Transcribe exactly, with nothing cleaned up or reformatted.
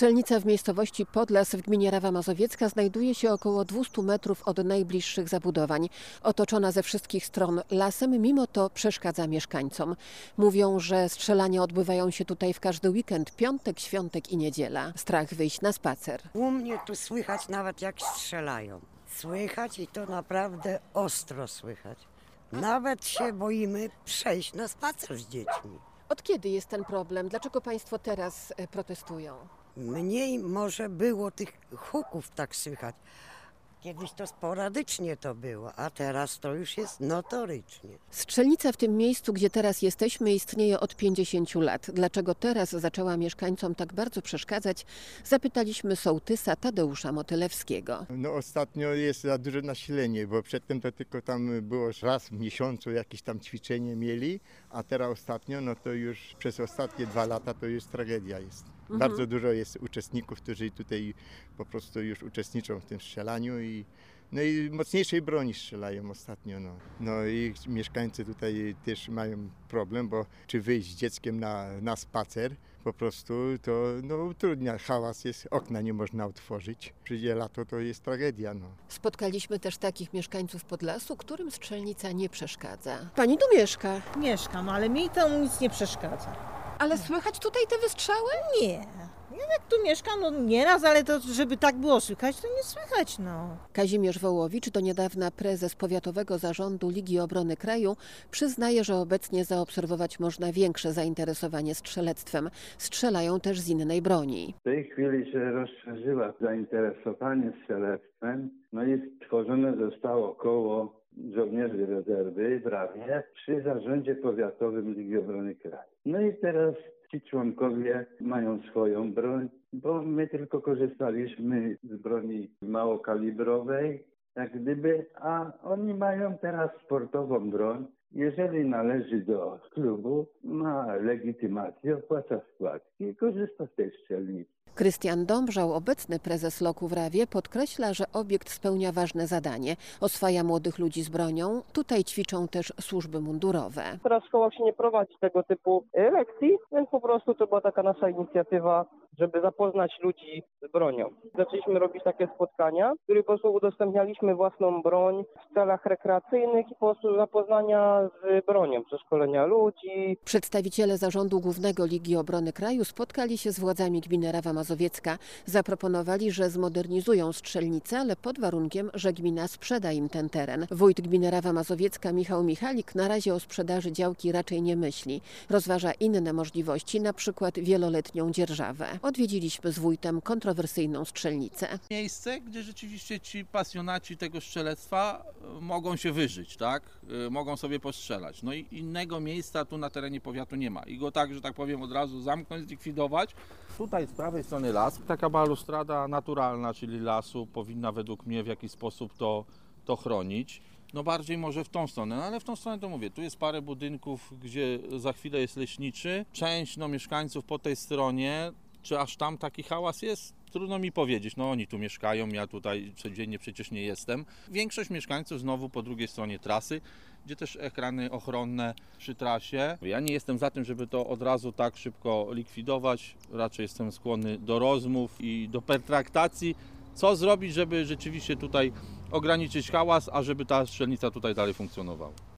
Strzelnica w miejscowości Podlas w gminie Rawa Mazowiecka znajduje się około dwieście metrów od najbliższych zabudowań. Otoczona ze wszystkich stron lasem, mimo to przeszkadza mieszkańcom. Mówią, że strzelania odbywają się tutaj w każdy weekend, piątek, świątek i niedziela. Strach wyjść na spacer. U mnie tu słychać nawet jak strzelają. Słychać i to naprawdę ostro słychać. Nawet się boimy przejść na spacer z dziećmi. Od kiedy jest ten problem? Dlaczego państwo teraz protestują? Mniej może było tych huków tak słychać. Kiedyś to sporadycznie to było, a teraz to już jest notorycznie. Strzelnica w tym miejscu, gdzie teraz jesteśmy, istnieje od pięćdziesięciu lat. Dlaczego teraz zaczęła mieszkańcom tak bardzo przeszkadzać? Zapytaliśmy sołtysa Tadeusza Motylewskiego. No ostatnio jest za duże nasilenie, bo przedtem to tylko tam było raz w miesiącu jakieś tam ćwiczenie mieli, a teraz ostatnio, no to już przez ostatnie dwa lata to już tragedia jest. Mhm. Bardzo dużo jest uczestników, którzy tutaj po prostu już uczestniczą w tym strzelaniu i no i mocniejszej broni strzelają ostatnio. No. no i mieszkańcy tutaj też mają problem, bo czy wyjść z dzieckiem na, na spacer po prostu to no, utrudnia, hałas jest, okna nie można otworzyć. Przyjdzie lato, to jest tragedia. No. Spotkaliśmy też takich mieszkańców Podlasu, którym strzelnica nie przeszkadza. Pani tu mieszka, Mieszkam, ale mi to nic nie przeszkadza. ale słychać tutaj te wystrzały? Nie. Ja jak tu mieszkam, no nieraz, ale to żeby tak było słychać, to nie słychać, no. Kazimierz Wołowicz, do niedawna prezes Powiatowego Zarządu Ligi Obrony Kraju, przyznaje, że obecnie zaobserwować można większe zainteresowanie strzelectwem. Strzelają też z innej broni. W tej chwili się rozszerzyło zainteresowanie strzelectwem, no i stworzone zostało koło żołnierzy rezerwy w Rawie przy Zarządzie Powiatowym Ligi Obrony Kraju. No i teraz ci członkowie mają swoją broń, bo my tylko korzystaliśmy z broni małokalibrowej, jak gdyby, a oni mają teraz sportową broń. Jeżeli należy do klubu, ma legitymację, opłaca składki i korzysta z tej strzelnicy. Krystian Dąbrzał, obecny prezes Loku w Rawie, podkreśla, że obiekt spełnia ważne zadanie. Oswaja młodych ludzi z bronią. Tutaj ćwiczą też służby mundurowe. Teraz w szkołach się nie prowadzi tego typu lekcji, więc po prostu to była taka nasza inicjatywa, żeby zapoznać ludzi z bronią. Zaczęliśmy robić takie spotkania, w których po prostu udostępnialiśmy własną broń w celach rekreacyjnych i po prostu zapoznania z bronią, przeszkolenia ludzi. Przedstawiciele Zarządu Głównego Ligi Obrony Kraju spotkali się z władzami gminy Rawa Mazowiecka. Zaproponowali, że zmodernizują strzelnicę, ale pod warunkiem, że gmina sprzeda im ten teren. Wójt gminy Rawa Mazowiecka Michał Michalik na razie o sprzedaży działki raczej nie myśli. Rozważa inne możliwości, na przykład wieloletnią dzierżawę. Odwiedziliśmy z wójtem kontrowersyjną strzelnicę. Miejsce, gdzie rzeczywiście ci pasjonaci tego strzelectwa mogą się wyżyć, tak? Mogą sobie postrzelać. No i innego miejsca tu na terenie powiatu nie ma. I go tak, że tak powiem, od razu zamknąć, zlikwidować. Tutaj z prawej strony las. Taka balustrada naturalna, czyli lasu, powinna według mnie w jakiś sposób to, to chronić. No bardziej może w tą stronę, no ale w tą stronę to mówię, tu jest parę budynków, gdzie za chwilę jest leśniczy. Część no, mieszkańców po tej stronie, czy aż tam taki hałas jest? Trudno mi powiedzieć, no oni tu mieszkają, ja tutaj codziennie przecież nie jestem. Większość mieszkańców znowu po drugiej stronie trasy, gdzie też ekrany ochronne przy trasie. Ja nie jestem za tym, żeby to od razu tak szybko likwidować, raczej jestem skłonny do rozmów i do pertraktacji, co zrobić, żeby rzeczywiście tutaj ograniczyć hałas, a żeby ta strzelnica tutaj dalej funkcjonowała.